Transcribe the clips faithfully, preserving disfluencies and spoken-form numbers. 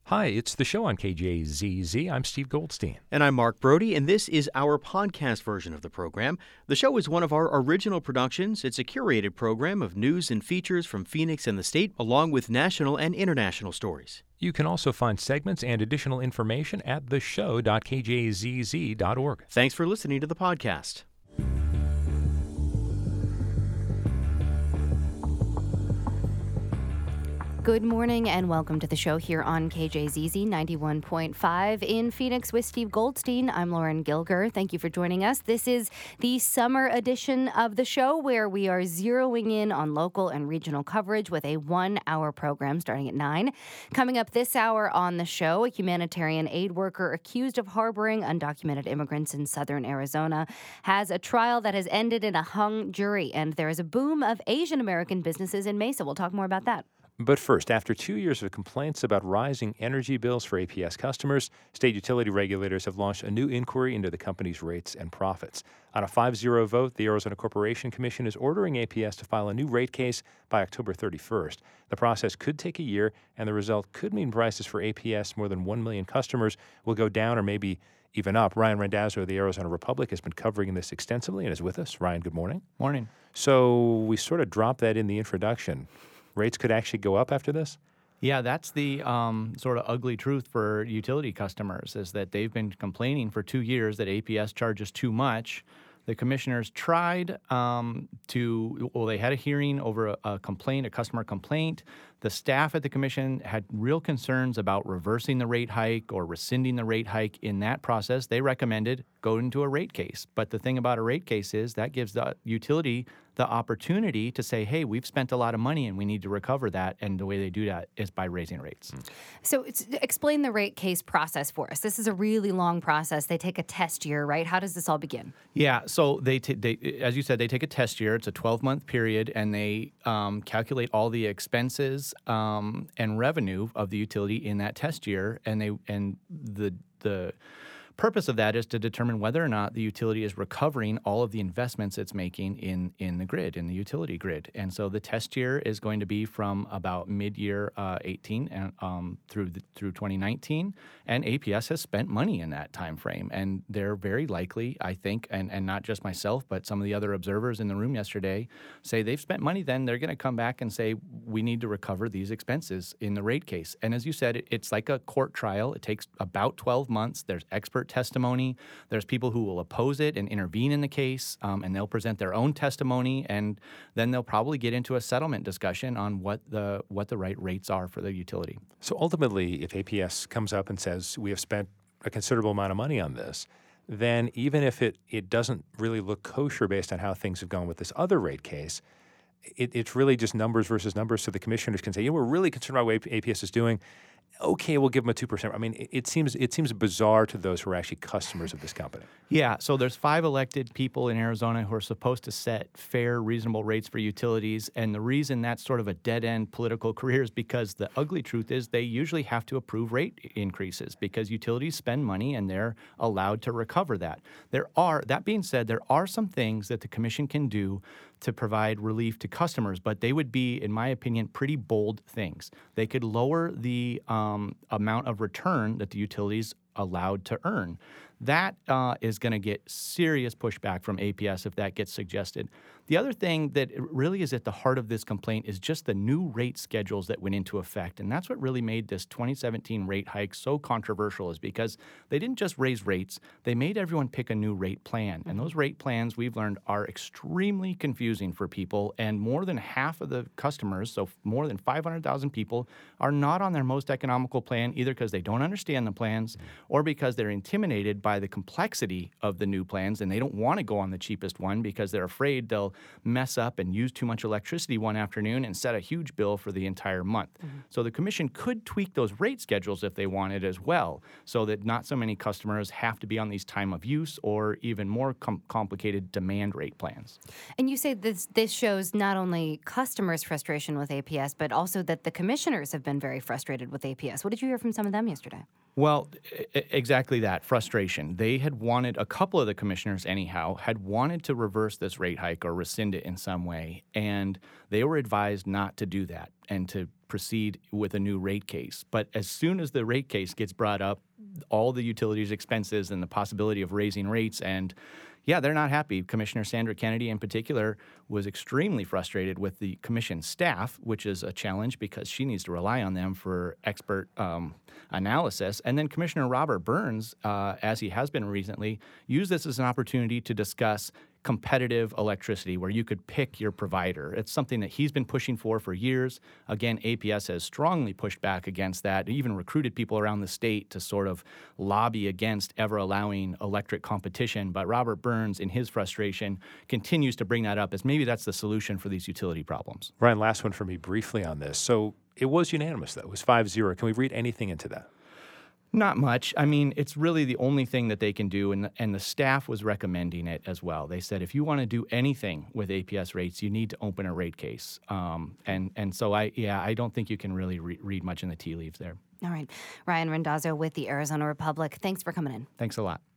Hi, it's the show on K J Z Z. I'm Steve Goldstein. And I'm Mark Brody, and this is our podcast version of the program. The show is one of our original productions. It's a curated program of news and features from Phoenix and the state, along with national and international stories. You can also find segments and additional information at the show dot k j z z dot org. Thanks for listening to the podcast. Good morning and welcome to the show here on K J Z Z ninety-one point five in Phoenix with Steve Goldstein. I'm Lauren Gilger. Thank you for joining us. This is the summer edition of the show where we are zeroing in on local and regional coverage with a one-hour program starting at nine. Coming up this hour on the show, a humanitarian aid worker accused of harboring undocumented immigrants in southern Arizona has a trial that has ended in a hung jury, and there is a boom of Asian American businesses in Mesa. We'll talk more about that. But first, after two years of complaints about rising energy bills for A P S customers, state utility regulators have launched a new inquiry into the company's rates and profits. On a five zero vote, the Arizona Corporation Commission is ordering A P S to file a new rate case by October thirty-first. The process could take a year, and the result could mean prices for A P S more than one million customers will go down or maybe even up. Ryan Randazzo of the Arizona Republic has been covering this extensively and is with us. Ryan, good morning. Morning. So we sort of dropped that in the introduction. Rates could actually go up after this? Yeah, that's the um, sort of ugly truth for utility customers is that they've been complaining for two years that A P S charges too much. The commissioners tried um, to, well, they had a hearing over a, a complaint, a customer complaint. The staff at the commission had real concerns about reversing the rate hike or rescinding the rate hike. In that process, they recommended go into a rate case. But the thing about a rate case is that gives the utility the opportunity to say, hey, we've spent a lot of money and we need to recover that. And the way they do that is by raising rates. So it's, explain the rate case process for us. This is a really long process. They take a test year, right? How does this all begin? Yeah, so they, t- they as you said, they take a test year. It's a twelve-month period, and they um, calculate all the expenses um, and revenue of the utility in that test year. And they and the the purpose of that is to determine whether or not the utility is recovering all of the investments it's making in, in the grid, in the utility grid. And so the test year is going to be from about mid-year uh, eighteen and um, through the, through twenty nineteen. And A P S has spent money in that time frame. And they're very likely, I think, and, and not just myself, but some of the other observers in the room yesterday say they've spent money. Then they're going to come back and say, we need to recover these expenses in the rate case. And as you said, it, it's like a court trial. It takes about twelve months. There's expert testimony. There's people who will oppose it and intervene in the case, um, and they'll present their own testimony, and then they'll probably get into a settlement discussion on what the what the right rates are for the utility. So ultimately, if A P S comes up and says we have spent a considerable amount of money on this, then even if it, it doesn't really look kosher based on how things have gone with this other rate case, it, it's really just numbers versus numbers. So the commissioners can say, yeah, we're really concerned about what A P S is doing. Okay, we'll give them a two percent. I mean, it, it seems it seems bizarre to those who are actually customers of this company. Yeah, so there's five elected people in Arizona who are supposed to set fair, reasonable rates for utilities. And the reason that's sort of a dead-end political career is because the ugly truth is they usually have to approve rate increases because utilities spend money and they're allowed to recover that. There are, that being said, there are some things that the commission can do to provide relief to customers, but they would be, in my opinion, pretty bold things. They could lower the um, amount of return that the utilities allowed to earn. That uh, is going to get serious pushback from A P S if that gets suggested. The other thing that really is at the heart of this complaint is just the new rate schedules that went into effect. And that's what really made this twenty seventeen rate hike so controversial, is because they didn't just raise rates, they made everyone pick a new rate plan. And those rate plans, we've learned, are extremely confusing for people. And more than half of the customers, so more than five hundred thousand people, are not on their most economical plan, either because they don't understand the plans or because they're intimidated by the complexity of the new plans and they don't want to go on the cheapest one because they're afraid they'll mess up and use too much electricity one afternoon and set a huge bill for the entire month. Mm-hmm. So the commission could tweak those rate schedules if they wanted as well, so that not so many customers have to be on these time of use or even more com- complicated demand rate plans. And you say this this shows not only customers' frustration with A P S, but also that the commissioners have been very frustrated with A P S. What did you hear from some of them yesterday? Well, I- exactly that, frustration. They had wanted, a couple of the commissioners anyhow, had wanted to reverse this rate hike or rescind it in some way, and they were advised not to do that and to proceed with a new rate case. But as soon as the rate case gets brought up, all the utilities expenses and the possibility of raising rates, and yeah, they're not happy. Commissioner Sandra Kennedy in particular was extremely frustrated with the commission staff, which is a challenge because she needs to rely on them for expert um, analysis. And then Commissioner Robert Burns, uh, as he has been recently, used this as an opportunity to discuss competitive electricity where you could pick your provider. It's something that he's been pushing for for years. Again, A P S has strongly pushed back against that, even recruited people around the state to sort of lobby against ever allowing electric competition. But Robert Burns, in his frustration, continues to bring that up as maybe that's the solution for these utility problems. Ryan, last one for me briefly on this. So it was unanimous, though. It was five zero. Can we read anything into that? Not much. I mean, it's really the only thing that they can do, and the, and the staff was recommending it as well. They said if you want to do anything with A P S rates, you need to open a rate case. Um, and and so I yeah, I don't think you can really re- read much in the tea leaves there. All right, Ryan Randazzo with the Arizona Republic. Thanks for coming in. Thanks a lot.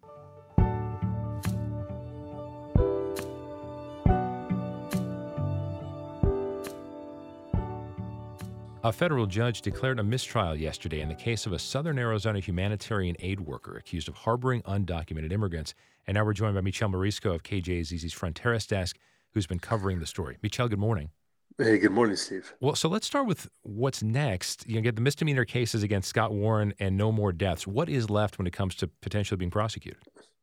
A federal judge declared a mistrial yesterday in the case of a Southern Arizona humanitarian aid worker accused of harboring undocumented immigrants. And now we're joined by Michelle Morisco of K J Z Z's Fronteras Desk, who's been covering the story. Michelle, good morning. Hey, good morning, Steve. Well, so let's start with what's next. You get the misdemeanor cases against Scott Warren and no more deaths. What is left when it comes to potentially being prosecuted?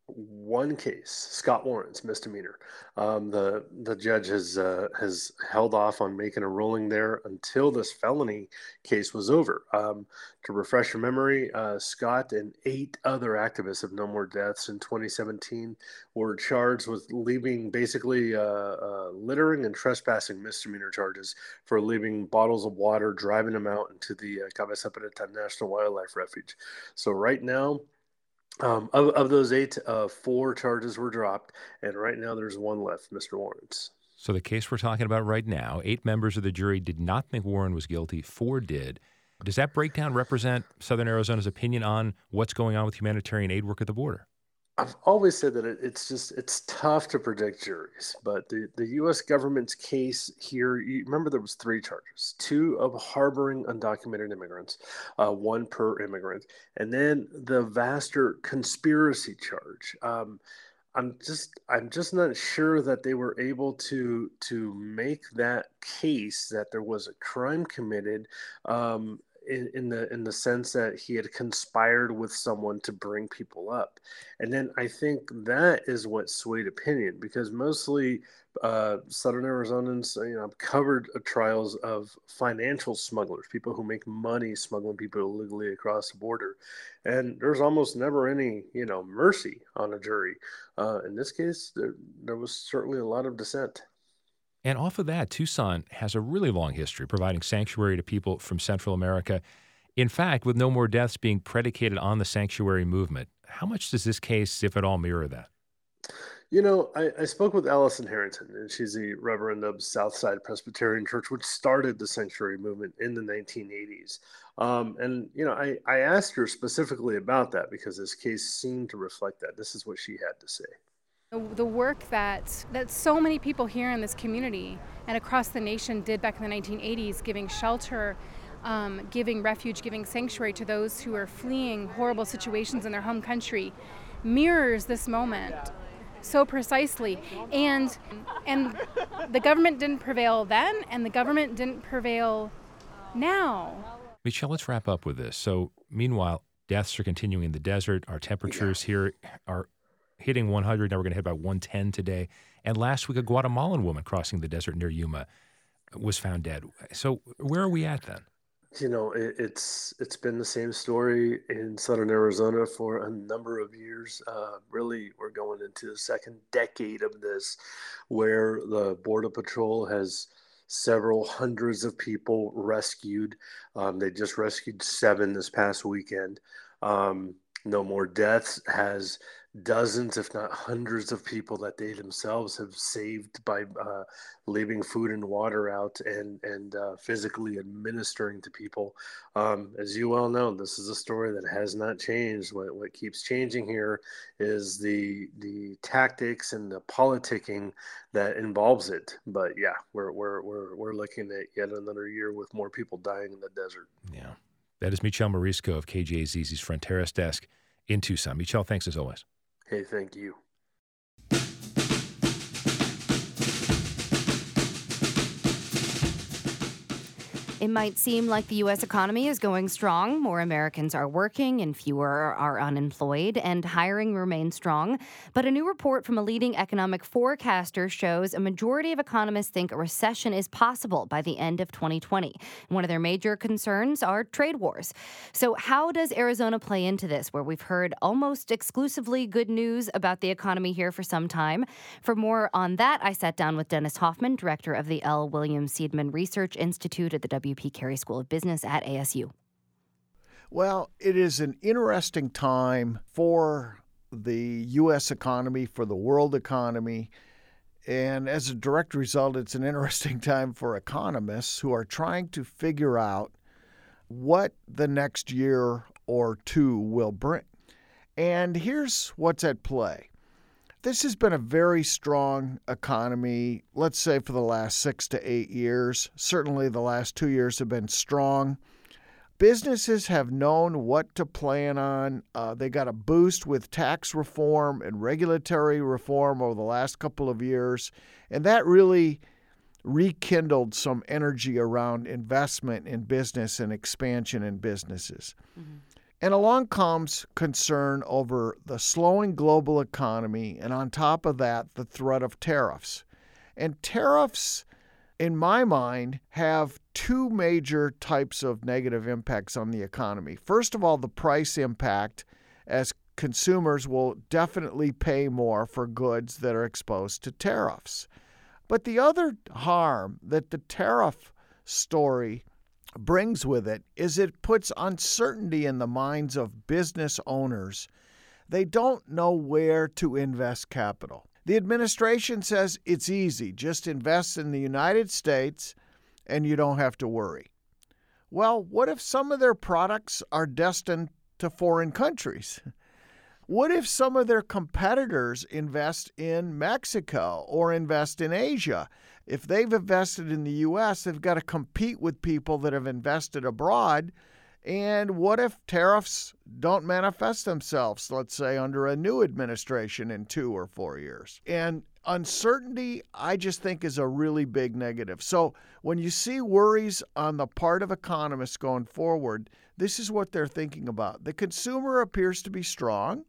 One case, Scott Warren's misdemeanor. Um, the the judge has uh, has held off on making a ruling there until this felony case was over. Um, to refresh your memory, uh, Scott and eight other activists of No More Deaths in twenty seventeen were charged with leaving basically uh, uh, littering and trespassing misdemeanor charges for leaving bottles of water, driving them out into the uh, Cabeza Prieta National Wildlife Refuge. So right now, Um, of, of those eight, uh, four charges were dropped, and right now there's one left, Mister Warren's. So the case we're talking about right now, eight members of the jury did not think Warren was guilty, four did. Does that breakdown represent Southern Arizona's opinion on what's going on with humanitarian aid work at the border? I've always said that it, it's just it's tough to predict juries, but the, the U S government's case here, you remember there was three charges, two of harboring undocumented immigrants, uh, one per immigrant, and then the vaster conspiracy charge. Um, I'm just I'm just not sure that they were able to to make that case that there was a crime committed. Um, In, in the in the sense that he had conspired with someone to bring people up. And then I think that is what swayed opinion, because mostly uh, Southern Arizonans, you know, covered uh, trials of financial smugglers, people who make money smuggling people illegally across the border. And there's almost never any, you know, mercy on a jury. Uh, in this case, there, there was certainly a lot of dissent. And off of that, Tucson has a really long history providing sanctuary to people from Central America. In fact, with No More Deaths being predicated on the sanctuary movement, how much does this case, if at all, mirror that? You know, I, I spoke with Allison Harrington, and she's the Reverend of Southside Presbyterian Church, which started the sanctuary movement in the nineteen eighties. Um, and, you know, I, I asked her specifically about that because this case seemed to reflect that. This is what she had to say. The work that, that so many people here in this community and across the nation did back in the nineteen eighties, giving shelter, um, giving refuge, giving sanctuary to those who are fleeing horrible situations in their home country, mirrors this moment so precisely. And, and the government didn't prevail then, and the government didn't prevail now. Michelle, let's wrap up with this. So, meanwhile, deaths are continuing in the desert. Our temperatures yeah. here are hitting one hundred. Now we're going to hit about one ten today. And last week, a Guatemalan woman crossing the desert near Yuma was found dead. So where are we at then? You know, it, it's it's been the same story in Southern Arizona for a number of years. Uh, really, we're going into the second decade of this, where the Border Patrol has several hundreds of people rescued. Um, they just rescued seven this past weekend. Um, no more deaths, has dozens, if not hundreds, of people that they themselves have saved by uh, leaving food and water out and and uh, physically administering to people. Um, as you well know, this is a story that has not changed. What what keeps changing here is the the tactics and the politicking that involves it. But yeah, we're we're we're we're looking at yet another year with more people dying in the desert. Yeah. That is Michel Morisco of K J Z Z's Fronteras Desk in Tucson. Michel, thanks as always. Hey, thank you. It might seem like the U S economy is going strong. More Americans are working and fewer are unemployed, and hiring remains strong. But a new report from a leading economic forecaster shows a majority of economists think a recession is possible by the end of twenty twenty. One of their major concerns are trade wars. So how does Arizona play into this, where we've heard almost exclusively good news about the economy here for some time? For more on that, I sat down with Dennis Hoffman, director of the L. William Seidman Research Institute at the W P Carey School of Business at A S U. Well, it is an interesting time for the U S economy, for the world economy. And as a direct result, it's an interesting time for economists who are trying to figure out what the next year or two will bring. And here's what's at play. This has been a very strong economy, let's say for the last six to eight years. Certainly the last two years have been strong. Businesses have known what to plan on. Uh, they got a boost with tax reform and regulatory reform over the last couple of years, and that really rekindled some energy around investment in business and expansion in businesses. Mm-hmm. And along comes concern over the slowing global economy, and on top of that, the threat of tariffs. And tariffs, in my mind, have two major types of negative impacts on the economy. First of all, the price impact, as consumers will definitely pay more for goods that are exposed to tariffs. But the other harm that the tariff story brings with it is it puts uncertainty in the minds of business owners. They don't know where to invest capital. The administration says it's easy. Just invest in the United States and you don't have to worry. Well, what if some of their products are destined to foreign countries? What if some of their competitors invest in Mexico or invest in Asia? If they've invested in the U S, they've got to compete with people that have invested abroad. And what if tariffs don't manifest themselves, let's say, under a new administration in two or four years? And uncertainty, I just think, is a really big negative. So when you see worries on the part of economists going forward, this is what they're thinking about. The consumer appears to be strong.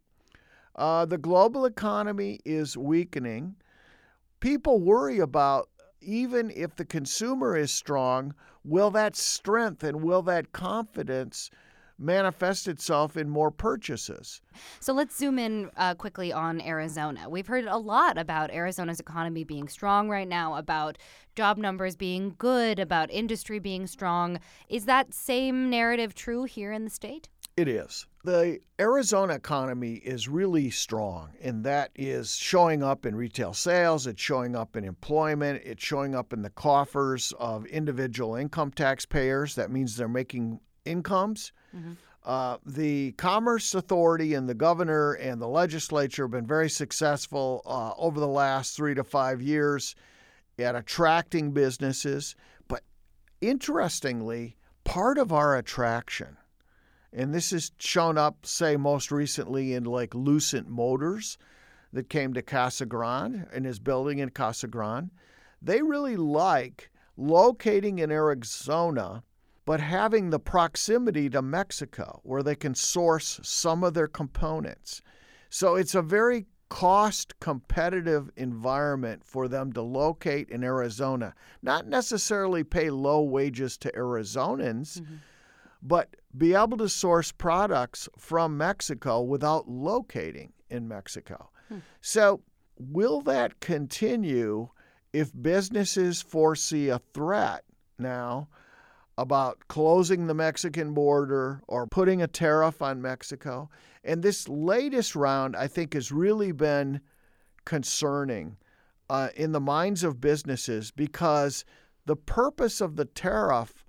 Uh, the global economy is weakening. People worry about, even if the consumer is strong, will that strength and will that confidence manifest itself in more purchases? So let's zoom in uh, quickly on Arizona. We've heard a lot about Arizona's economy being strong right now, about job numbers being good, about industry being strong. Is that same narrative true here in the state? It is. The Arizona economy is really strong, and that is showing up in retail sales, it's showing up in employment, it's showing up in the coffers of individual income taxpayers. That means they're making incomes. Mm-hmm. Uh, the Commerce Authority and the governor and the legislature have been very successful uh, over the last three to five years at attracting businesses. But interestingly, part of our attraction, and this has shown up, say, most recently in like Lucent Motors that came to Casa Grande and is building in Casa Grande. They really like locating in Arizona, but having the proximity to Mexico where they can source some of their components. So it's a very cost competitive environment for them to locate in Arizona, not necessarily pay low wages to Arizonans, mm-hmm. but be able to source products from Mexico without locating in Mexico. Hmm. So will that continue if businesses foresee a threat? Now, about closing the Mexican border or putting a tariff on Mexico. And this latest round, I think, has really been concerning uh, in the minds of businesses because the purpose of the tariff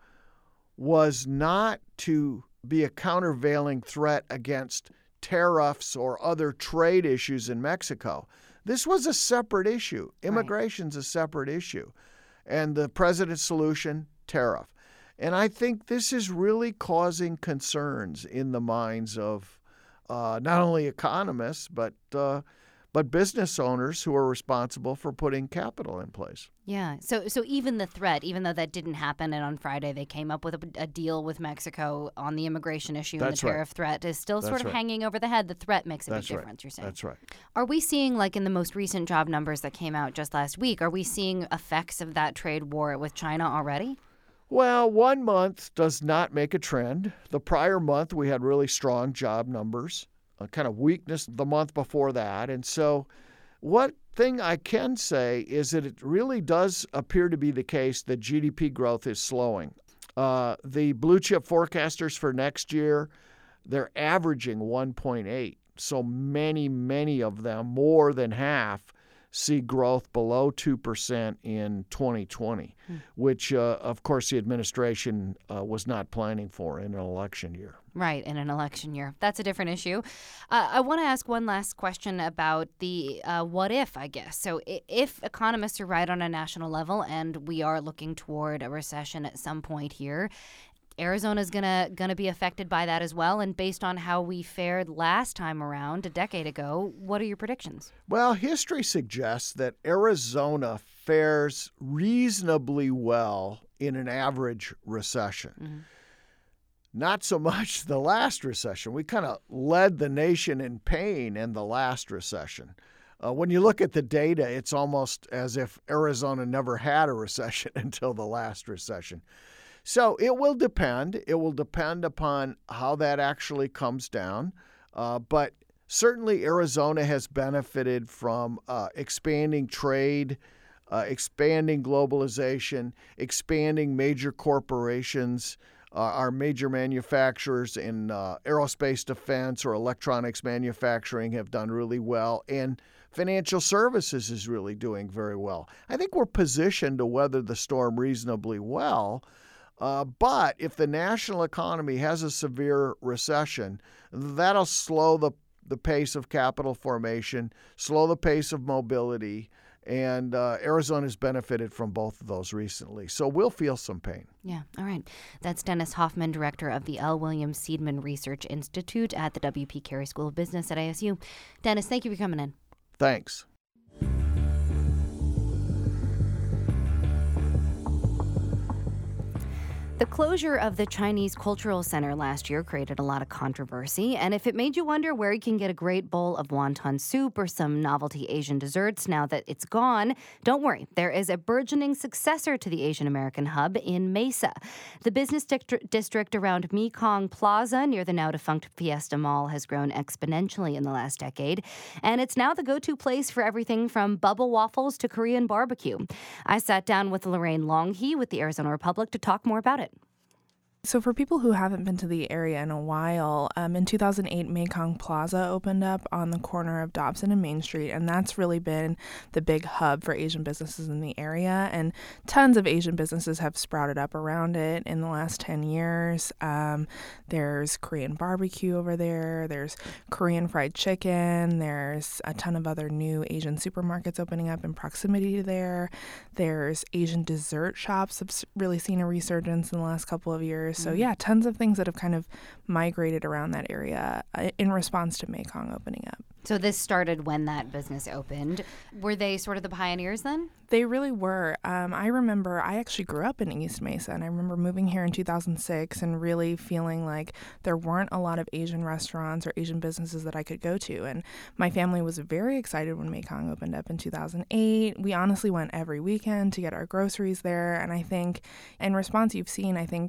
was not to be a countervailing threat against tariffs or other trade issues in Mexico. This was a separate issue. Immigration's right. a separate issue. And the president's solution, tariff. And I think this is really causing concerns in the minds of uh, not only economists, but uh, but business owners who are responsible for putting capital in place. Yeah. So so even the threat, even though that didn't happen, and on Friday they came up with a, a deal with Mexico on the immigration issue That's and the tariff right. threat, is still That's sort of right. hanging over the head. The threat makes a That's big right. difference, you're saying. That's right. Are we seeing, like in the most recent job numbers that came out just last week, are we seeing effects of that trade war with China already? Well, one month does not make a trend. The prior month, we had really strong job numbers, a kind of weakness the month before that. And so what thing I can say is that it really does appear to be the case that G D P growth is slowing. Uh, the blue chip forecasters for next year, they're averaging one point eight. So many, many of them, more than half, see growth below two percent in twenty twenty, hmm. which, uh, of course, the administration uh, was not planning for in an election year. Right, in an election year. That's a different issue. Uh, I want to ask one last question about the uh, what if, I guess. So if economists are right on a national level and we are looking toward a recession at some point here, Arizona's gonna gonna be affected by that as well. And based on how we fared last time around, a decade ago, what are your predictions? Well, history suggests that Arizona fares reasonably well in an average recession. Mm-hmm. Not so much the last recession. We kind of led the nation in pain in the last recession. Uh, when you look at the data, it's almost as if Arizona never had a recession until the last recession. So it will depend. It will depend upon how that actually comes down. Uh, but certainly Arizona has benefited from uh, expanding trade, uh, expanding globalization, expanding major corporations. Uh, our major manufacturers in uh, aerospace defense or electronics manufacturing have done really well. And financial services is really doing very well. I think we're positioned to weather the storm reasonably well. Uh, but if the national economy has a severe recession, that'll slow the, the pace of capital formation, slow the pace of mobility, and uh, Arizona's benefited from both of those recently. So we'll feel some pain. Yeah, all right. That's Dennis Hoffman, director of the L. William Seidman Research Institute at the W P Carey School of Business at A S U. Dennis, thank you for coming in. Thanks. The closure of the Chinese Cultural Center last year created a lot of controversy, and if it made you wonder where you can get a great bowl of wonton soup or some novelty Asian desserts now that it's gone, don't worry. There is a burgeoning successor to the Asian American hub in Mesa. The business district, district around Mekong Plaza near the now-defunct Fiesta Mall has grown exponentially in the last decade, and it's now the go-to place for everything from bubble waffles to Korean barbecue. I sat down with Lorraine Longhee with the Arizona Republic to talk more about it. So for people who haven't been to the area in a while, um, in two thousand eight, Mekong Plaza opened up on the corner of Dobson and Main Street, and that's really been the big hub for Asian businesses in the area, and tons of Asian businesses have sprouted up around it in the last ten years. Um, there's Korean barbecue over there, there's Korean fried chicken, there's a ton of other new Asian supermarkets opening up in proximity to there, there's Asian dessert shops that have really seen a resurgence in the last couple of years. So yeah, tons of things that have kind of migrated around that area in response to Mekong opening up. So this started when that business opened. Were they sort of the pioneers then? They really were. Um, I remember I actually grew up in East Mesa, and I remember moving here in two thousand six and really feeling like there weren't a lot of Asian restaurants or Asian businesses that I could go to. And my family was very excited when Mekong opened up in two thousand eight. We honestly went every weekend to get our groceries there. And I think in response, you've seen, I think,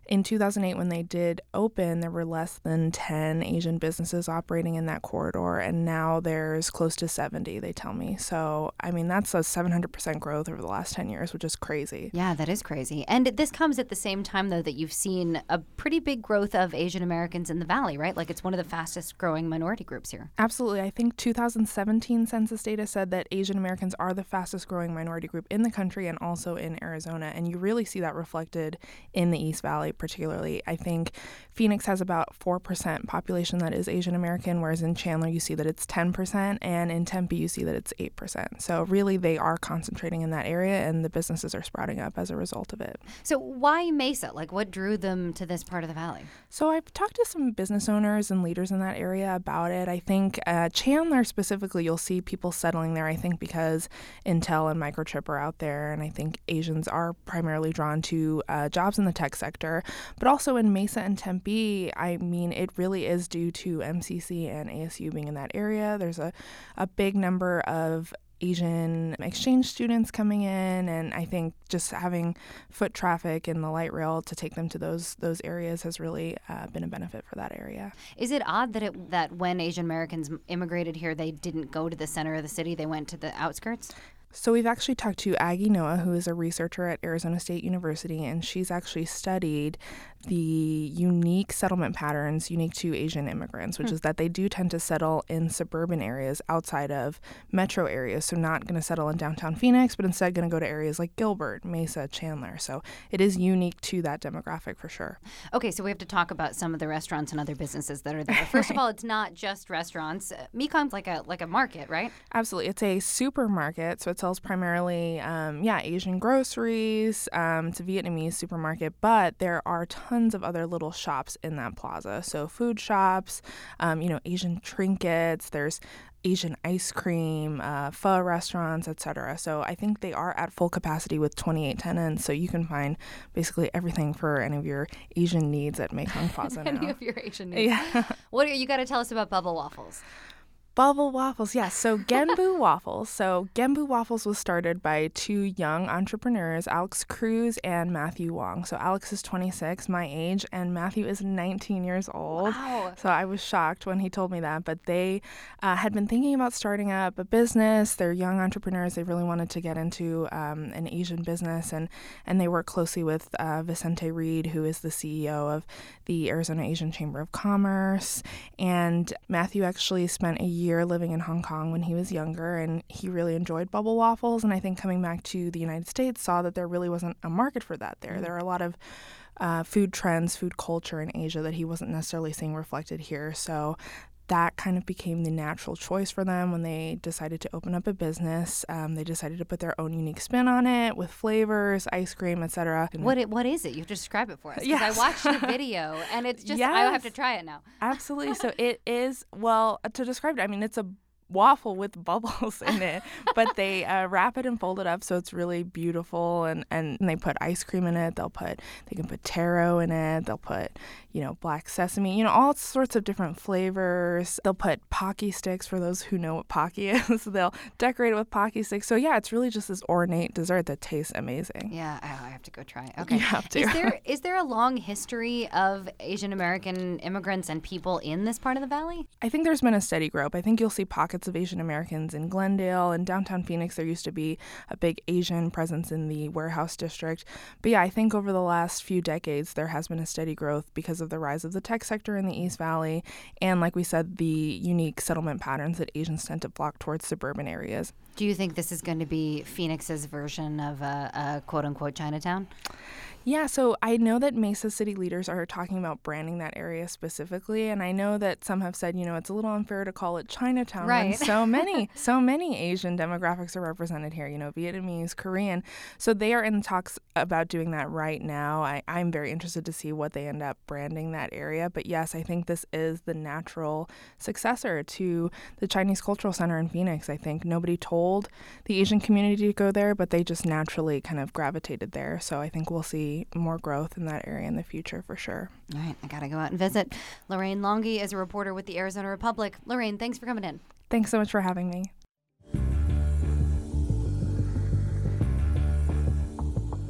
In two thousand eight, when they did open, there were less than ten Asian businesses operating in that corridor, and now there's close to seventy, they tell me. So, I mean, that's a seven hundred percent growth over the last ten years, which is crazy. Yeah, that is crazy. And this comes at the same time, though, that you've seen a pretty big growth of Asian Americans in the Valley, right? Like, it's one of the fastest growing minority groups here. Absolutely. I think two thousand seventeen census data said that Asian Americans are the fastest growing minority group in the country and also in Arizona. And you really see that reflected in the East Valley, particularly. I think Phoenix has about four percent population that is Asian American, whereas in Chandler you see that it's ten percent, and in Tempe you see that it's eight percent. So really they are concentrating in that area, and the businesses are sprouting up as a result of it. So why Mesa? Like, what drew them to this part of the valley? So I've talked to some business owners and leaders in that area about it. I think uh, Chandler specifically, you'll see people settling there, I think, because Intel and Microchip are out there, and I think Asians are primarily drawn to uh, jobs in the tech sector. But also in Mesa and Tempe, I mean, it really is due to M C C and A S U being in that area. There's a, a big number of Asian exchange students coming in, and I think just having foot traffic and the light rail to take them to those those areas has really uh, been a benefit for that area. Is it odd that it that when Asian Americans immigrated here, they didn't go to the center of the city, they went to the outskirts? So we've actually talked to Aggie Noah, who is a researcher at Arizona State University, and she's actually studied the unique settlement patterns unique to Asian immigrants, which hmm. is that they do tend to settle in suburban areas outside of metro areas, so not going to settle in downtown Phoenix, but instead going to go to areas like Gilbert, Mesa, Chandler. So it is unique to that demographic for sure. Okay, so we have to talk about some of the restaurants and other businesses that are there. First of all, it's not just restaurants. Uh, Mekong's like a like a market, right? Absolutely. It's a supermarket, so it's sells primarily, um, yeah, Asian groceries. Um, it's a Vietnamese supermarket, but there are tons of other little shops in that plaza. So food shops, um, you know, Asian trinkets. There's Asian ice cream, uh, pho restaurants, et cetera. So I think they are at full capacity with twenty-eight tenants. So you can find basically everything for any of your Asian needs at Mekong Plaza now. Any of your Asian needs. Yeah. What are, you got to tell us about Bubble Waffles. Bubble Waffles, yes. So Genbu Waffles. So Genbu Waffles was started by two young entrepreneurs, Alex Cruz and Matthew Wong. So Alex is twenty-six, my age, and Matthew is nineteen years old. Wow. So I was shocked when he told me that. But they uh, had been thinking about starting up a business. They're young entrepreneurs. They really wanted to get into um, an Asian business, and, and they work closely with uh, Vicente Reed, who is the C E O of the Arizona Asian Chamber of Commerce. And Matthew actually spent a year year living in Hong Kong when he was younger, and he really enjoyed Bubble Waffles. And I think coming back to the United States saw that there really wasn't a market for that there. Mm-hmm. There are a lot of uh, food trends, food culture in Asia that he wasn't necessarily seeing reflected here. So that kind of became the natural choice for them when they decided to open up a business. Um, they decided to put their own unique spin on it with flavors, ice cream, et cetera. What it, what is it? You have to describe it for us. Because yes. I watched the video, and it's just, yes. I have to try it now. Absolutely. So it is, well, to describe it, I mean, it's a waffle with bubbles in it, but they uh, wrap it and fold it up so it's really beautiful, and, and they put ice cream in it. They'll put, they can put taro in it. They'll put, you know, black sesame, you know, all sorts of different flavors. They'll put Pocky sticks for those who know what Pocky is. They'll decorate it with Pocky sticks. So yeah, it's really just this ornate dessert that tastes amazing. Yeah, oh, I have to go try it. Okay. You have to. Is there, is there a long history of Asian American immigrants and people in this part of the valley? I think there's been a steady growth. I think you'll see pockets of Asian Americans in Glendale and downtown Phoenix. There used to be a big Asian presence in the warehouse district. But yeah, I think over the last few decades, there has been a steady growth because of the rise of the tech sector in the East Valley. And like we said, the unique settlement patterns that Asians tend to flock towards suburban areas. Do you think this is going to be Phoenix's version of a, a quote-unquote Chinatown? Yeah, so I know that Mesa city leaders are talking about branding that area specifically, and I know that some have said, you know, it's a little unfair to call it Chinatown right. when so many, so many Asian demographics are represented here, you know, Vietnamese, Korean. So they are in talks about doing that right now. I, I'm very interested to see what they end up branding that area. But yes, I think this is the natural successor to the Chinese Cultural Center in Phoenix. I think nobody told the Asian community to go there, but they just naturally kind of gravitated there. So I think we'll see more growth in that area in the future for sure. All right, I gotta go out and visit. Lorraine Longy is a reporter with the Arizona Republic. Lorraine, thanks for coming in. Thanks so much for having me.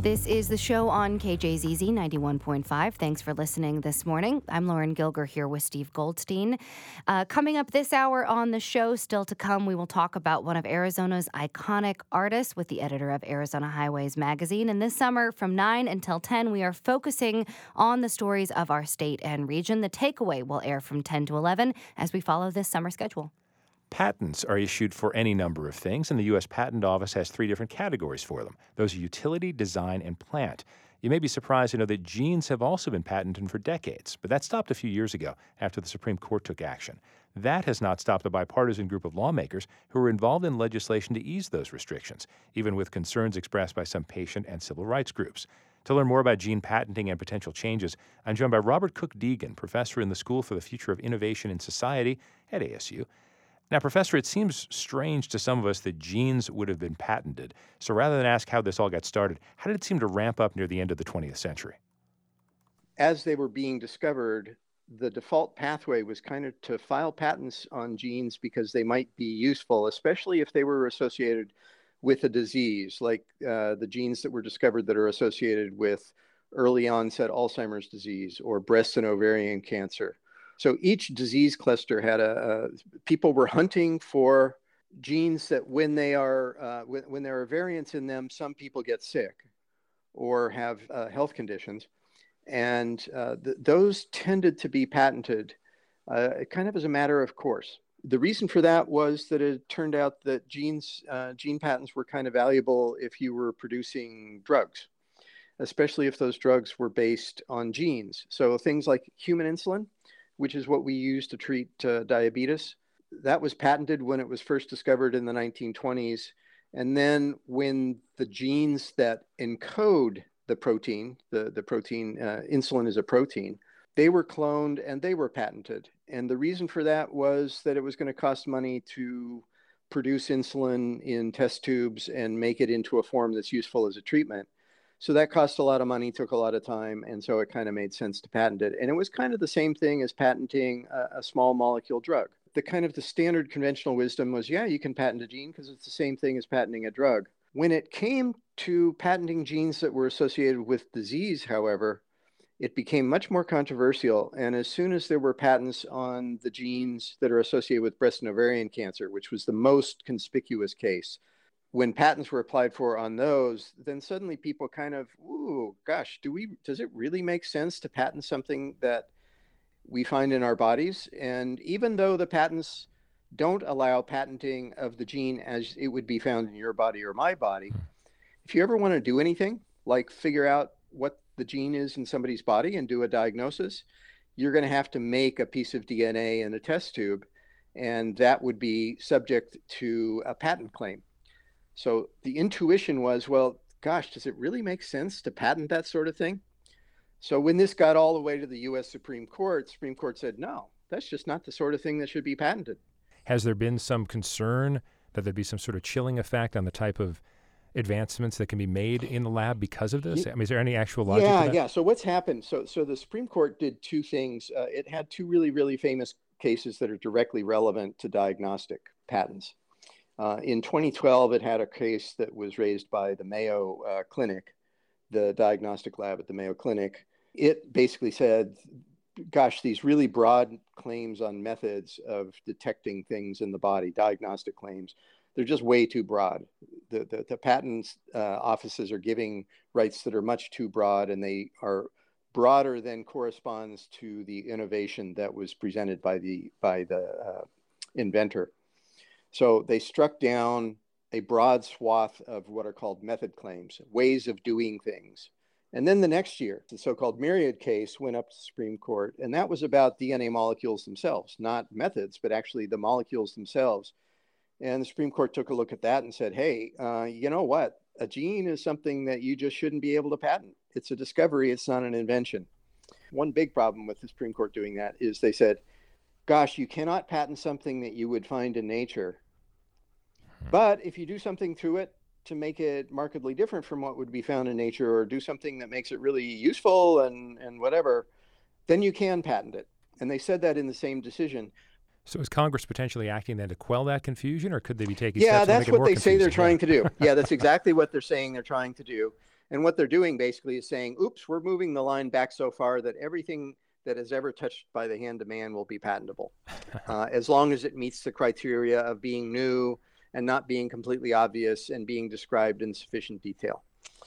This is the show on K J Z Z ninety-one point five. Thanks for listening this morning. I'm Lauren Gilger here with Steve Goldstein. Uh, coming up this hour on the show, still to come, we will talk about one of Arizona's iconic artists with the editor of Arizona Highways magazine. And this summer, from nine until ten, we are focusing on the stories of our state and region. The Takeaway will air from ten to eleven as we follow this summer schedule. Patents are issued for any number of things, and the U S Patent Office has three different categories for them. Those are utility, design, and plant. You may be surprised to know that jeans have also been patented for decades, but that stopped a few years ago after the Supreme Court took action. That has not stopped a bipartisan group of lawmakers who are involved in legislation to ease those restrictions, even with concerns expressed by some patient and civil rights groups. To learn more about gene patenting and potential changes, I'm joined by Robert Cook Deegan, professor in the School for the Future of Innovation in Society at A S U. Now, Professor, it seems strange to some of us that genes would have been patented. So rather than ask how this all got started, how did it seem to ramp up near the end of the twentieth century? As they were being discovered, the default pathway was kind of to file patents on genes because they might be useful, especially if they were associated with a disease, like uh, the genes that were discovered that are associated with early onset Alzheimer's disease or breast and ovarian cancer. So each disease cluster had a, a people were hunting for genes that when they are, uh, when, when there are variants in them, some people get sick or have uh, health conditions. And uh, th- those tended to be patented uh, kind of as a matter of course. The reason for that was that it turned out that genes, uh, gene patents were kind of valuable if you were producing drugs, especially if those drugs were based on genes. So things like human insulin, which is what we use to treat uh, diabetes. That was patented when it was first discovered in the nineteen twenties. And then when the genes that encode the protein, the, the protein, uh, insulin is a protein, they were cloned and they were patented. And the reason for that was that it was going to cost money to produce insulin in test tubes and make it into a form that's useful as a treatment. So that cost a lot of money, took a lot of time, and so it kind of made sense to patent it. And it was kind of the same thing as patenting a, a small molecule drug. The kind of the standard conventional wisdom was, yeah, you can patent a gene because it's the same thing as patenting a drug. When it came to patenting genes that were associated with disease, however, it became much more controversial. And as soon as there were patents on the genes that are associated with breast and ovarian cancer, which was the most conspicuous case, when patents were applied for on those, then suddenly people kind of, ooh, gosh, do we, does it really make sense to patent something that we find in our bodies? And even though the patents don't allow patenting of the gene as it would be found in your body or my body, if you ever want to do anything, like figure out what the gene is in somebody's body and do a diagnosis, you're going to have to make a piece of D N A in a test tube, and that would be subject to a patent claim. So the intuition was, well, gosh, does it really make sense to patent that sort of thing? So when this got all the way to the U S Supreme Court, Supreme Court said, no, that's just not the sort of thing that should be patented. Has there been some concern that there'd be some sort of chilling effect on the type of advancements that can be made in the lab because of this? I mean, is there any actual logic yeah, to that? Yeah, so what's happened? So, so the Supreme Court did two things. Uh, it had two really, really famous cases that are directly relevant to diagnostic patents. Uh, in twenty twelve, it had a case that was raised by the Mayo uh, Clinic, the diagnostic lab at the Mayo Clinic. It basically said, gosh, these really broad claims on methods of detecting things in the body, diagnostic claims, they're just way too broad. The, the, the patent uh, offices are giving rights that are much too broad, and they are broader than corresponds to the innovation that was presented by the, by the uh, inventor. So they struck down a broad swath of what are called method claims, ways of doing things. And then the next year, the so-called Myriad case went up to the Supreme Court, and that was about D N A molecules themselves, not methods, but actually the molecules themselves. And the Supreme Court took a look at that and said, hey, uh, you know what? A gene is something that you just shouldn't be able to patent. It's a discovery. It's not an invention. One big problem with the Supreme Court doing that is they said, gosh, you cannot patent something that you would find in nature. But if you do something to it to make it markedly different from what would be found in nature, or do something that makes it really useful and, and whatever, then you can patent it. And they said that in the same decision. So is Congress potentially acting then to quell that confusion, or could they be taking yeah, steps to make it more Yeah, that's what they say they're confusing? trying to do. Yeah, that's exactly what they're saying they're trying to do. And what they're doing basically is saying, oops, we're moving the line back so far that everything that is ever touched by the hand of man will be patentable, uh, as long as it meets the criteria of being new and not being completely obvious and being described in sufficient detail.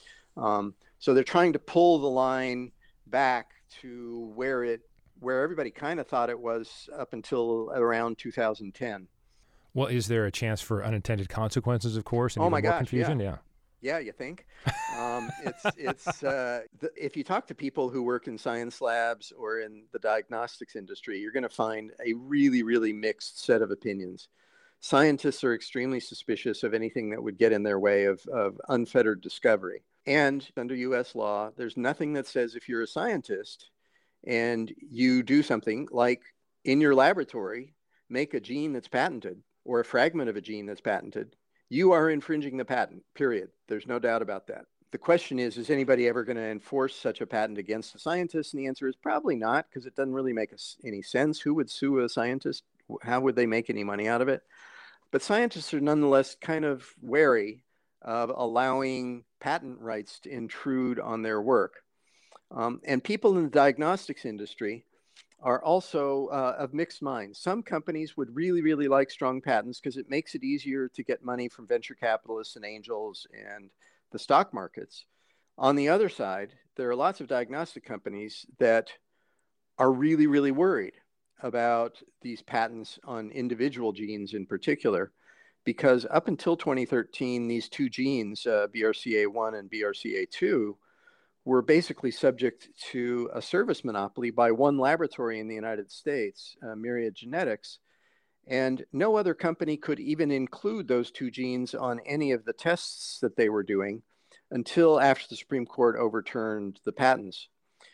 Um, so they're trying to pull the line back to where it, where everybody kind of thought it was up until around two thousand ten. Well, is there a chance for unintended consequences, of course, and oh even my more gosh, confusion? Yeah. yeah. Yeah, you think? Um, it's it's uh, the, if you talk to people who work in science labs or in the diagnostics industry, you're going to find a really, really mixed set of opinions. Scientists are extremely suspicious of anything that would get in their way of, of unfettered discovery. And under U S law, there's nothing that says if you're a scientist and you do something like in your laboratory, make a gene that's patented or a fragment of a gene that's patented, you are infringing the patent, period. There's no doubt about that. The question is, is anybody ever going to enforce such a patent against a scientist? And the answer is probably not, because it doesn't really make any sense. Who would sue a scientist? How would they make any money out of it? But scientists are nonetheless kind of wary of allowing patent rights to intrude on their work. Um, and people in the diagnostics industry are also uh, of mixed minds. Some companies would really, really like strong patents because it makes it easier to get money from venture capitalists and angels and the stock markets. On the other side, there are lots of diagnostic companies that are really, really worried about these patents on individual genes in particular, because up until twenty thirteen, these two genes, uh, B R C A one and B R C A two, were basically subject to a service monopoly by one laboratory in the United States, uh, Myriad Genetics, and no other company could even include those two genes on any of the tests that they were doing until after the Supreme Court overturned the patents.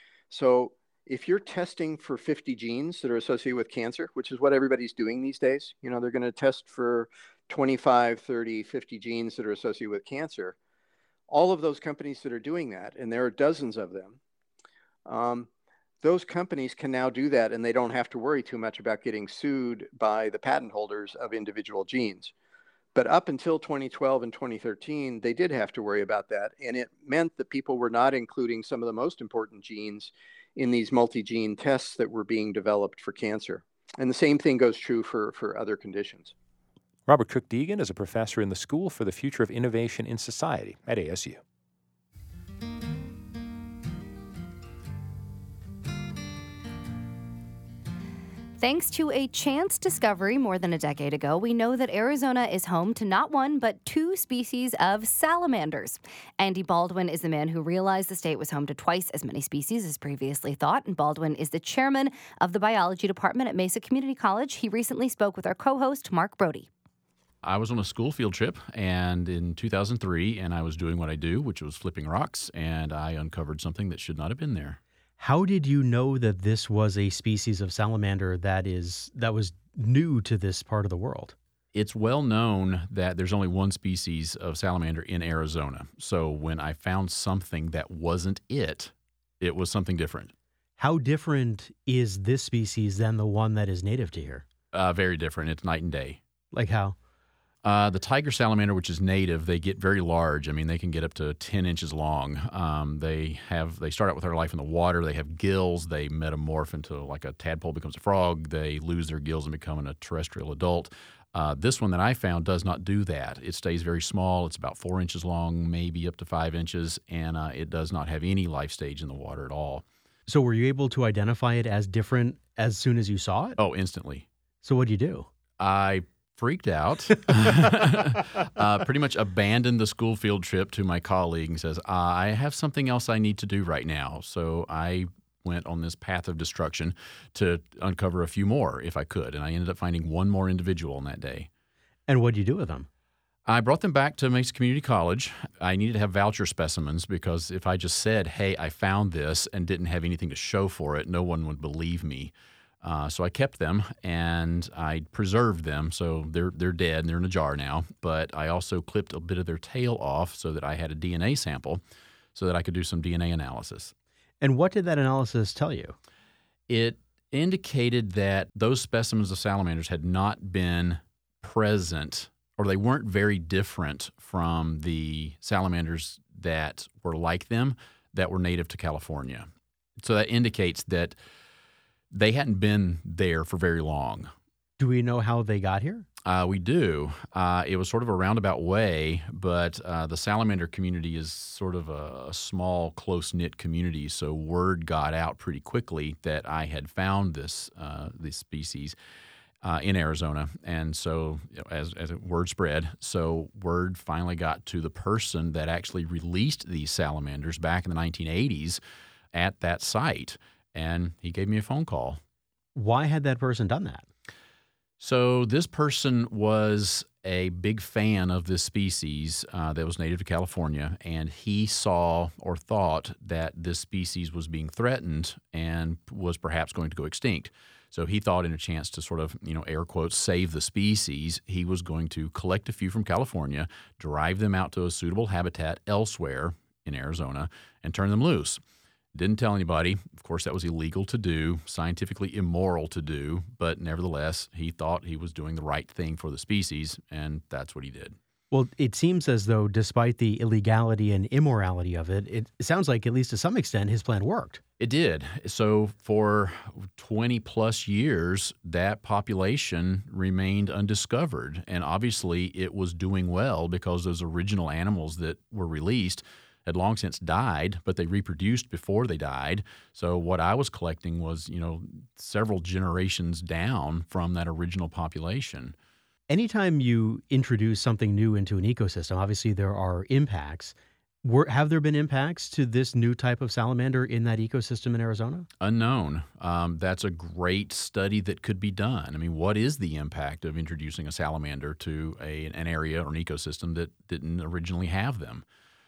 So if you're testing for fifty genes that are associated with cancer, which is what everybody's doing these days, you know, they're going to test for twenty-five, thirty, fifty genes that are associated with cancer. All of those companies that are doing that, and there are dozens of them, um, those companies can now do that, and they don't have to worry too much about getting sued by the patent holders of individual genes. But up until twenty twelve and twenty thirteen, they did have to worry about that, and it meant that people were not including some of the most important genes in these multi-gene tests that were being developed for cancer. And the same thing goes true for, for other conditions. Robert Cook Deegan is a professor in the School for the Future of Innovation in Society at A S U. Thanks to a chance discovery more than a decade ago, we know that Arizona is home to not one, but two species of salamanders. Andy Baldwin is the man who realized the state was home to twice as many species as previously thought, and Baldwin is the chairman of the biology department at Mesa Community College. He recently spoke with our co-host, Mark Brody. I was on a school field trip, and in two thousand three, and I was doing what I do, which was flipping rocks, and I uncovered something that should not have been there. How did you know that this was a species of salamander that is that was new to this part of the world? It's well known that there's only one species of salamander in Arizona. So when I found something that wasn't it, it was something different. How different is this species than the one that is native to here? Uh, very different. It's night and day. Like how? Uh, the tiger salamander, which is native, they get very large. I mean, they can get up to ten inches long. Um, they have they start out with their life in the water. They have gills. They metamorph into like a tadpole becomes a frog. They lose their gills and become a terrestrial adult. Uh, this one that I found does not do that. It stays very small. It's about four inches long, maybe up to five inches, and uh, it does not have any life stage in the water at all. So were you able to identify it as different as soon as you saw it? Oh, instantly. So what did you do? I freaked out, uh, pretty much abandoned the school field trip to my colleague and says, I have something else I need to do right now. So I went on this path of destruction to uncover a few more if I could. And I ended up finding one more individual on that day. And what did you do with them? I brought them back to Mesa Community College. I needed to have voucher specimens because if I just said, hey, I found this and didn't have anything to show for it, no one would believe me. Uh, so I kept them and I preserved them. So they're they're dead and they're in a jar now. But I also clipped a bit of their tail off so that I had a D N A sample so that I could do some D N A analysis. And what did that analysis tell you? It indicated that those specimens of salamanders had not been present, or they weren't very different from the salamanders that were like them that were native to California. So that indicates that they hadn't been there for very long. Do we know how they got here? Uh, we do. Uh, it was sort of a roundabout way, but uh, the salamander community is sort of a, a small, close-knit community, so word got out pretty quickly that I had found this uh, this species uh, in Arizona, and so you know, as, as word spread, so word finally got to the person that actually released these salamanders back in the nineteen eighties at that site, and he gave me a phone call. Why had that person done that? So this person was a big fan of this species uh, that was native to California, and he saw or thought that this species was being threatened and was perhaps going to go extinct. So he thought in a chance to sort of, you know, air quotes, save the species, he was going to collect a few from California, drive them out to a suitable habitat elsewhere in Arizona, and turn them loose. Didn't tell anybody. Of course, that was illegal to do, scientifically immoral to do, but nevertheless, he thought he was doing the right thing for the species, and that's what he did. Well, it seems as though despite the illegality and immorality of it, it sounds like, at least to some extent, his plan worked. It did. So for twenty plus years, that population remained undiscovered, and obviously it was doing well because those original animals that were released had long since died, but they reproduced before they died. So what I was collecting was, you know, several generations down from that original population. Anytime you introduce something new into an ecosystem, obviously there are impacts. Were, have there been impacts to this new type of salamander in that ecosystem in Arizona? Unknown. Um, that's a great study that could be done. I mean, what is the impact of introducing a salamander to a, an area or an ecosystem that didn't originally have them?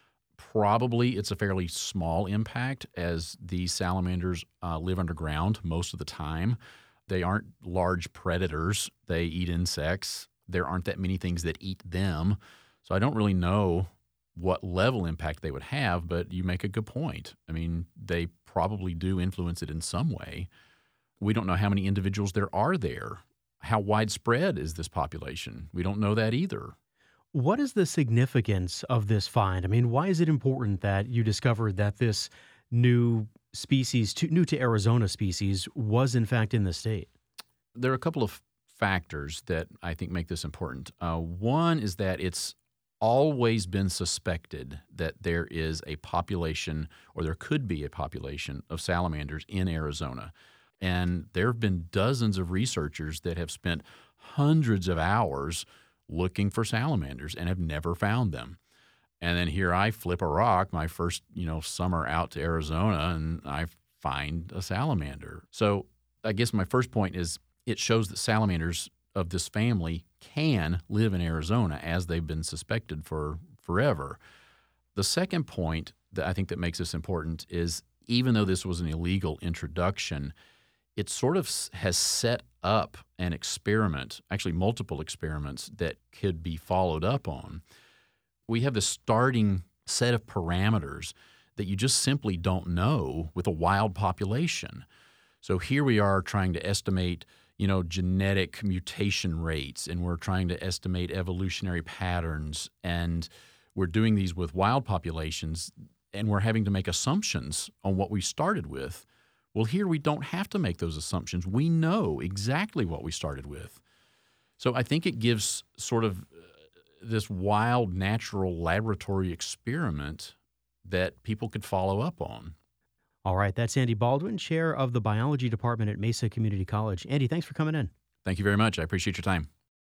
Probably it's a fairly small impact, as these salamanders uh, live underground most of the time. They aren't large predators. They eat insects. There aren't that many things that eat them. So I don't really know what level impact they would have, but you make a good point. I mean, they probably do influence it in some way. We don't know how many individuals there are there. How widespread is this population? We don't know that either. What is the significance of this find? I mean, why is it important that you discovered that this new species, to, new to Arizona species, was in fact in the state? There are a couple of factors that I think make this important. Uh, one is that it's always been suspected that there is a population, or there could be a population, of salamanders in Arizona. And there have been dozens of researchers that have spent hundreds of hours looking for salamanders and have never found them. And then here I flip a rock my first, you know, summer out to Arizona, and I find a salamander. So I guess my first point is it shows that salamanders of this family can live in Arizona, as they've been suspected for forever. The second point that I think that makes this important is, even though this was an illegal introduction, it sort of has set up an experiment, actually multiple experiments, that could be followed up on. We have this starting set of parameters that you just simply don't know with a wild population. So here we are trying to estimate, you know, genetic mutation rates, and we're trying to estimate evolutionary patterns, and we're doing these with wild populations, and we're having to make assumptions on what we started with. Well, here we don't have to make those assumptions. We know exactly what we started with. So I think it gives sort of this wild natural laboratory experiment that people could follow up on. All right, that's Andy Baldwin, chair of the biology department at Mesa Community College. Andy, thanks for coming in. Thank you very much. I appreciate your time.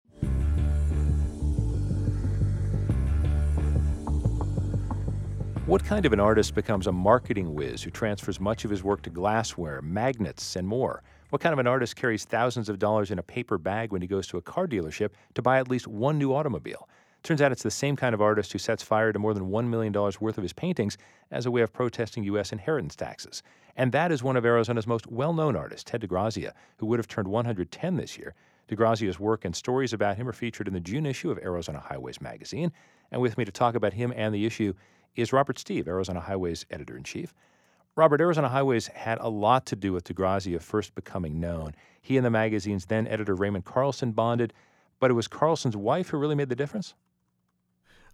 What kind of an artist becomes a marketing whiz who transfers much of his work to glassware, magnets, and more? What kind of an artist carries thousands of dollars in a paper bag when he goes to a car dealership to buy at least one new automobile? Turns out it's the same kind of artist who sets fire to more than one million dollars worth of his paintings as a way of protesting U S inheritance taxes. And that is one of Arizona's most well-known artists, Ted DeGrazia, who would have turned one hundred ten this year. DeGrazia's work and stories about him are featured in the June issue of Arizona Highways magazine. And with me to talk about him and the issue is Robert Steve, Arizona Highways editor-in-chief. Robert, Arizona Highways had a lot to do with DeGrazia first becoming known. He and the magazine's then editor Raymond Carlson bonded, but it was Carlson's wife who really made the difference?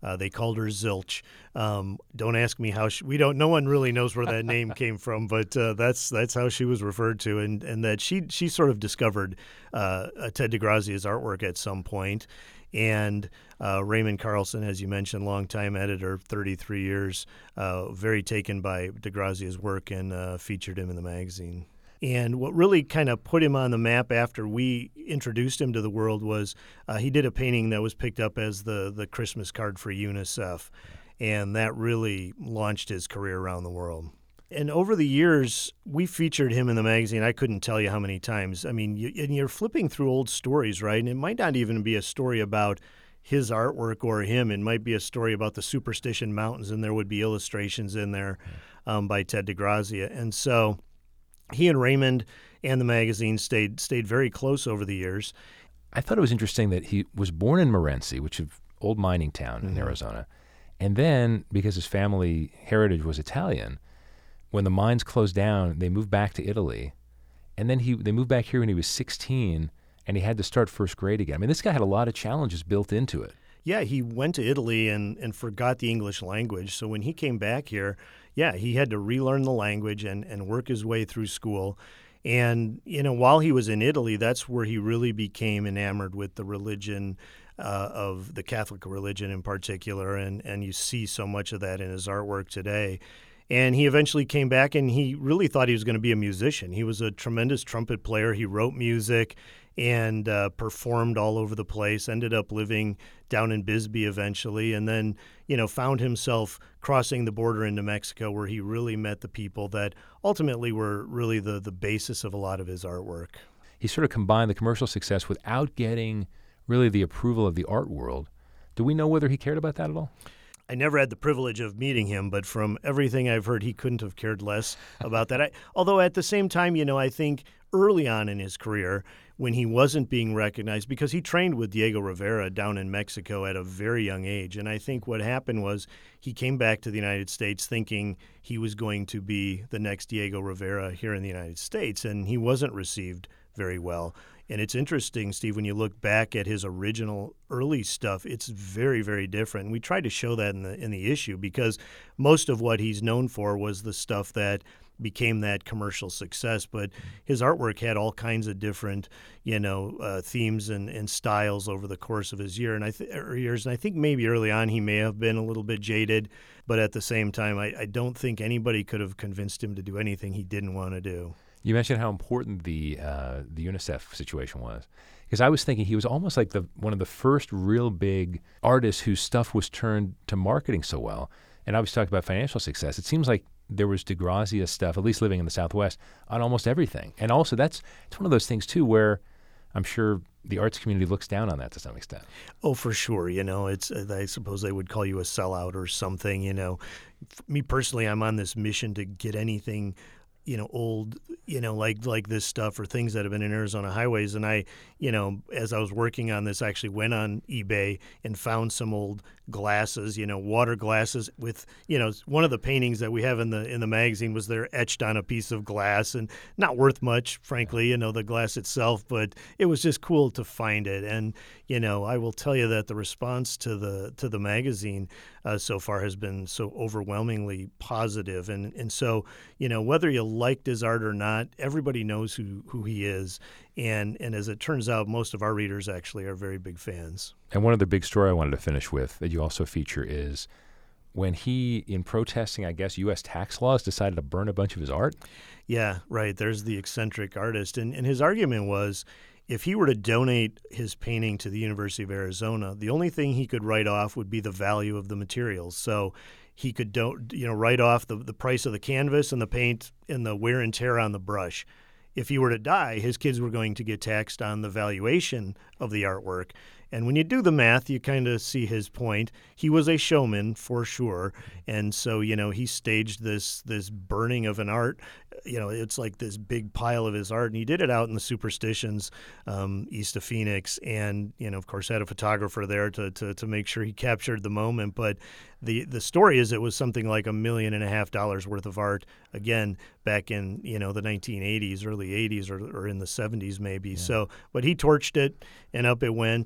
Uh, they called her Zilch. Um, don't ask me how she, we don't. No one really knows where that name came from, but uh, that's that's how she was referred to, and and that she she sort of discovered uh, Ted DeGrazia's artwork at some point. And uh, Raymond Carlson, as you mentioned, longtime editor, thirty-three years, uh, very taken by DeGrazia's work and uh, featured him in the magazine. And what really kind of put him on the map after we introduced him to the world was uh, he did a painting that was picked up as the, the Christmas card for UNICEF. And that really launched his career around the world. And over the years, we featured him in the magazine. I couldn't tell you how many times. I mean, you, and you're flipping through old stories, right? And it might not even be a story about his artwork or him. It might be a story about the Superstition Mountains, and there would be illustrations in there um, by Ted DeGrazia. And so he and Raymond and the magazine stayed stayed very close over the years. I thought it was interesting that he was born in Morenci, which is an old mining town in mm-hmm. Arizona. And then, because his family heritage was Italian, when the mines closed down, they moved back to Italy. And then he they moved back here when he was sixteen, and he had to start first grade again. I mean, this guy had a lot of challenges built into it. Yeah, he went to Italy and, and forgot the English language. So when he came back here, yeah, he had to relearn the language and, and work his way through school. And, you know, while he was in Italy, that's where he really became enamored with the religion uh, of the Catholic religion in particular. And, and you see so much of that in his artwork today. And he eventually came back, and he really thought he was going to be a musician. He was a tremendous trumpet player. He wrote music and uh, performed all over the place, ended up living down in Bisbee eventually, and then, you know, found himself crossing the border into Mexico, where he really met the people that ultimately were really the, the basis of a lot of his artwork. He sort of combined the commercial success without getting really the approval of the art world. Do we know whether he cared about that at all? I never had the privilege of meeting him, but from everything I've heard, he couldn't have cared less about that. I, although at the same time, you know, I think early on in his career, when he wasn't being recognized, because he trained with Diego Rivera down in Mexico at a very young age. And I think what happened was he came back to the United States thinking he was going to be the next Diego Rivera here in the United States, and he wasn't received very well. And it's interesting, Steve, when you look back at his original early stuff, it's very, very different. And we tried to show that in the in the issue, because most of what he's known for was the stuff that became that commercial success. But his artwork had all kinds of different, you know, uh, themes and, and styles over the course of his year and I th- or years. And I think maybe early on he may have been a little bit jaded, but at the same time, I, I don't think anybody could have convinced him to do anything he didn't want to do. You mentioned how important the uh, the UNICEF situation was, because I was thinking he was almost like the one of the first real big artists whose stuff was turned to marketing so well. And I was talking about financial success. It seems like there was DeGrazia stuff, at least living in the Southwest, on almost everything. And also, that's it's one of those things too where I'm sure the arts community looks down on that to some extent. Oh, for sure. You know, it's I suppose they would call you a sellout or something. You know, for me personally, I'm on this mission to get anything, you know, old, you know, like like this stuff or things that have been in Arizona highways. And I, you know, as I was working on this, I actually went on eBay and found some old glasses, you know, water glasses with, you know, one of the paintings that we have in the in the magazine was there etched on a piece of glass, and not worth much, frankly, you know, the glass itself, but it was just cool to find it. And, you know, I will tell you that the response to the to the magazine uh, so far has been so overwhelmingly positive. And and so, you know, whether you liked his art or not, everybody knows who, who he is. And and as it turns out, most of our readers actually are very big fans. And one other big story I wanted to finish with that you also feature is when he, in protesting, I guess, U S tax laws, decided to burn a bunch of his art. Yeah, right. There's the eccentric artist. And, and his argument was if he were to donate his painting to the University of Arizona, the only thing he could write off would be the value of the materials. So he could do, you know, write off the, the price of the canvas and the paint and the wear and tear on the brush. If he were to die, his kids were going to get taxed on the valuation of the artwork. And when you do the math, you kind of see his point. He was a showman for sure. And so, you know, he staged this this burning of an art. You know, it's like this big pile of his art. And he did it out in the Superstitions um, east of Phoenix. And, you know, of course, had a photographer there to, to, to make sure he captured the moment. But the, the story is it was something like a million and a half dollars worth of art, again, back in, you know, the nineteen eighties, early eighties, or, or in the seventies maybe. Yeah. So, but he torched it, and up it went.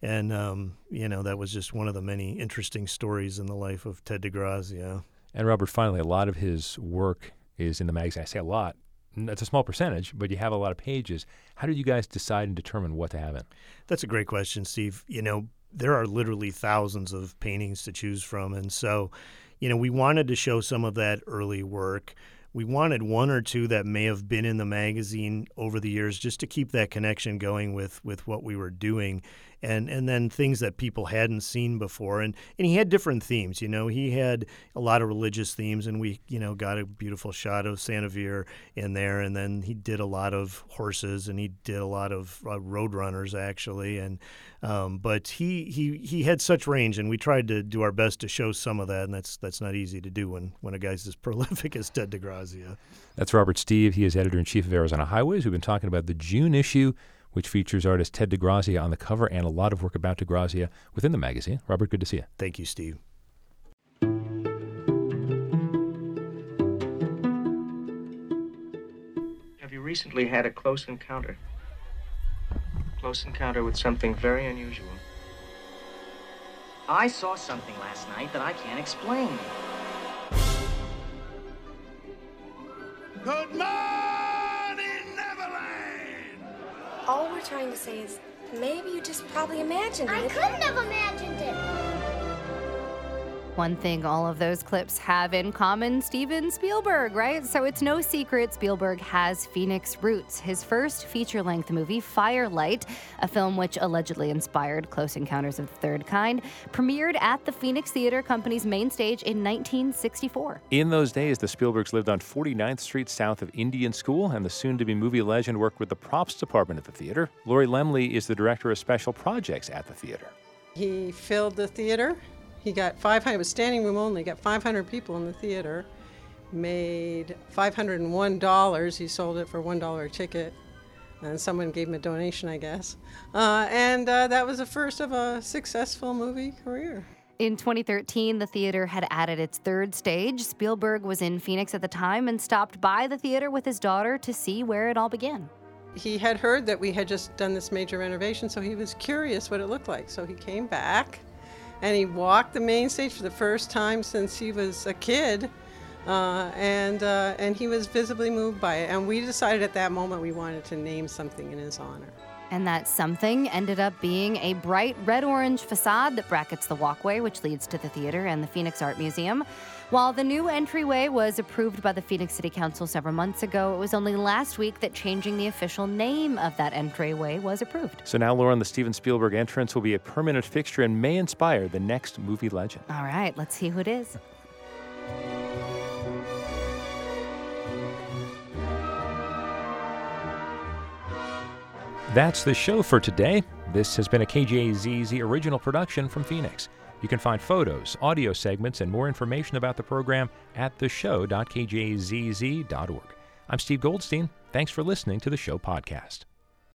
And, um, you know, that was just one of the many interesting stories in the life of Ted DeGrazia. And Robert, finally, a lot of his work is in the magazine. I say a lot. It's a small percentage, but you have a lot of pages. How did you guys decide and determine what to have in? That's a great question, Steve. You know, there are literally thousands of paintings to choose from. And so, you know, we wanted to show some of that early work. We wanted one or two that may have been in the magazine over the years just to keep that connection going with, with what we were doing. And and then things that people hadn't seen before. And and he had different themes. You know, he had a lot of religious themes, and we, you know, got a beautiful shot of Santaveer in there. And then he did a lot of horses, and he did a lot of uh, road runners, actually. And um, but he, he he had such range, and we tried to do our best to show some of that. And that's that's not easy to do when, when a guy's as prolific as Ted DeGrazia. That's Robert Steve. He is editor-in-chief of Arizona Highways. We've been talking about the June issue, which features artist Ted DeGrazia on the cover, and a lot of work about DeGrazia within the magazine. Robert, good to see you. Thank you, Steve. Have you recently had a close encounter? Close encounter with something very unusual? I saw something last night that I can't explain. Good morning, Neverland! All we're trying to say is, maybe you just probably imagined it. I couldn't have imagined it. One thing all of those clips have in common, Steven Spielberg, right? So it's no secret Spielberg has Phoenix roots. His first feature-length movie, Firelight, a film which allegedly inspired Close Encounters of the Third Kind, premiered at the Phoenix Theater Company's main stage in nineteen sixty-four. In those days, the Spielbergs lived on forty-ninth Street south of Indian School, and the soon-to-be movie legend worked with the props department at the theater. Lori Lemley is the director of special projects at the theater. He filled the theater. He got five hundred, it was standing room only, got five hundred people in the theater, made five hundred one dollars. He sold it for one dollar a ticket, and someone gave him a donation, I guess. Uh, and uh, that was the first of a successful movie career. In twenty thirteen, the theater had added its third stage. Spielberg was in Phoenix at the time and stopped by the theater with his daughter to see where it all began. He had heard that we had just done this major renovation, so he was curious what it looked like. So he came back. And he walked the main stage for the first time since he was a kid, uh, and uh, and he was visibly moved by it. And we decided at that moment we wanted to name something in his honor. And that something ended up being a bright red-orange facade that brackets the walkway, which leads to the theater and the Phoenix Art Museum. While the new entryway was approved by the Phoenix City Council several months ago, it was only last week that changing the official name of that entryway was approved. So now, Lauren, the Steven Spielberg entrance will be a permanent fixture and may inspire the next movie legend. All right, let's see who it is. That's the show for today. This has been a K J Z Z original production from Phoenix. You can find photos, audio segments, and more information about the program at the show dot k j z z dot org. I'm Steve Goldstein. Thanks for listening to the show podcast.